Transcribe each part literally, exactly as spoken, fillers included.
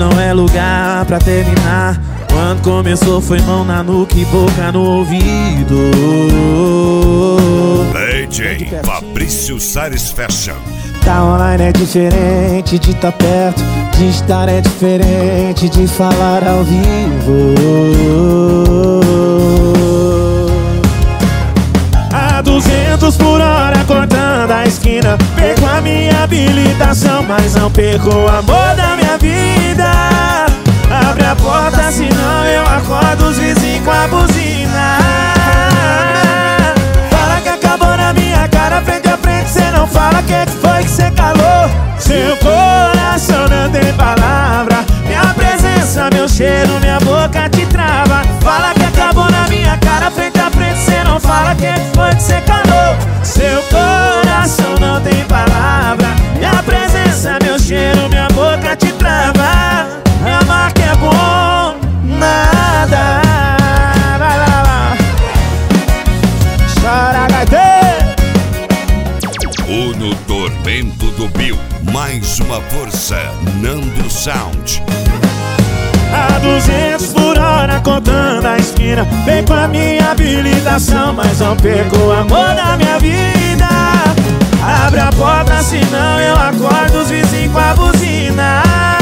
não é lugar pra terminar. Quando começou foi mão na nuca e boca no ouvido. D J Fabrício Sares Fashion. Tá online é diferente de tá perto, de estar é diferente de falar ao vivo. A duzentos por hora cortando a esquina, perco a minha habilitação, mas não perco o amor da minha vida. Abre a porta, senão eu acordo os vizinhos com a buzina. Fala que acabou na minha cara, frente a frente, cê não fala que foi que cê calou. Seu coração não tem palavra, minha presença, meu cheiro, minha boca te trava. Fala que acabou na minha cara, frente a frente, cê não fala que foi que cê calou. Seu coração não tem palavra, minha presença, meu cheiro, minha boca te trava. Amar que é bom, nada. Vai, vai, vai. Chora, gaiteiro. O No Tormento do Bill. Mais uma força, Nando Sound. A duzentos por hora contando a esquina, vem com a minha habilitação, mas não perco o amor da minha vida. Abre a porta, senão eu acordo os vizinhos com a buzina.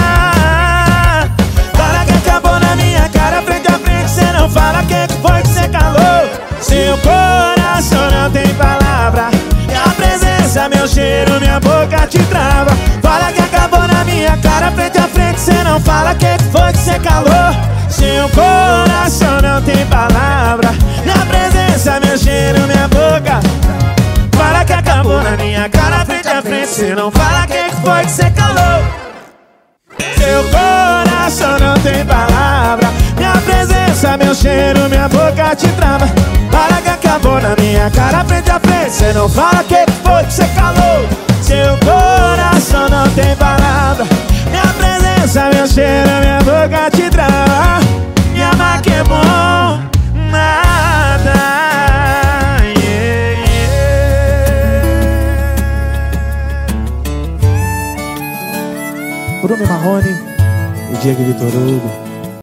Fala que acabou na minha cara, frente a frente, cê não fala que foi que cê calou. Seu coração não tem palavra, minha presença, meu cheiro, minha boca te trava. Fala que acabou na minha cara, frente a frente, cê não fala que foi que cê calou. Seu coração não tem palavra, minha presença, meu cheiro, minha boca. Fala que acabou na minha cara, frente a frente, cê não fala que foi que cê calou. Seu coração não tem palavra, minha presença, meu cheiro, minha boca te trava. Fala que acabou na minha cara, frente a frente, cê não fala que foi que cê calou. Seu coração não tem palavra, minha presença, meu cheiro, minha boca te trava. Me amar que é bom, nada. Yeah, yeah. Bruno Marrone e Diego Vitor Hugo.